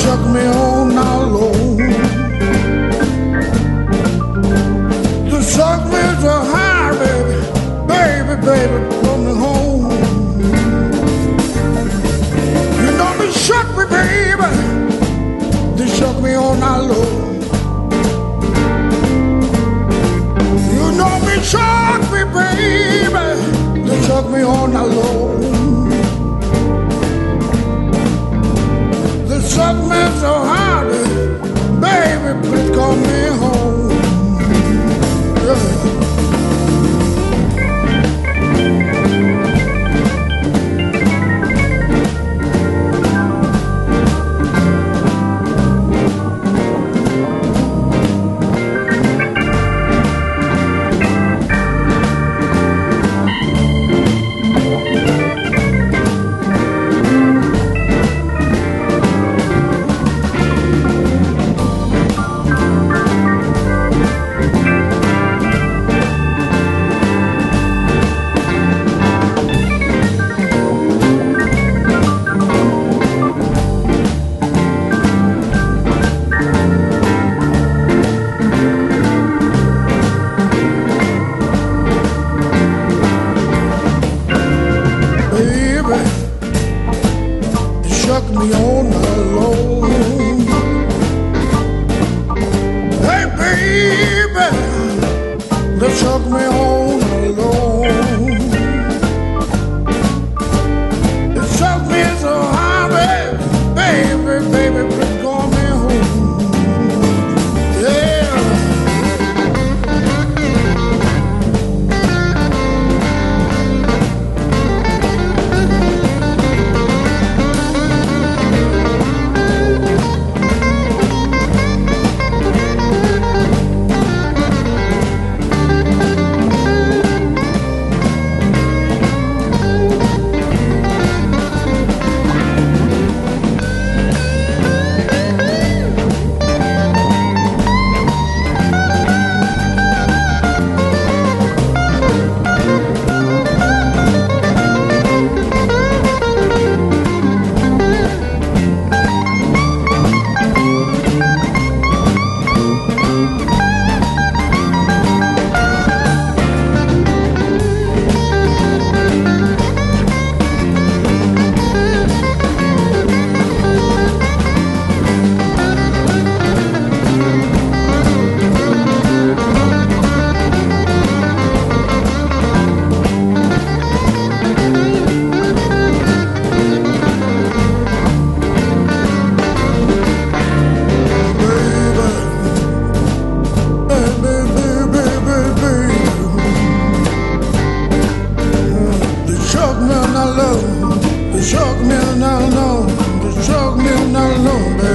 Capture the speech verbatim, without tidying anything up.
shook me on now low. They shook me so high, baby, baby, baby, brought me home. You know they shook me, baby, they shook me on now low. You know they shook me, baby, they shook me on now low. They shook me so hard, baby, please come me home. Yeah. Shook me on the low. Hey baby, they shook me on the low. They shook me so high, baby, baby, baby, please call me home. Yeah. They shook me now, no, they shook me now, no,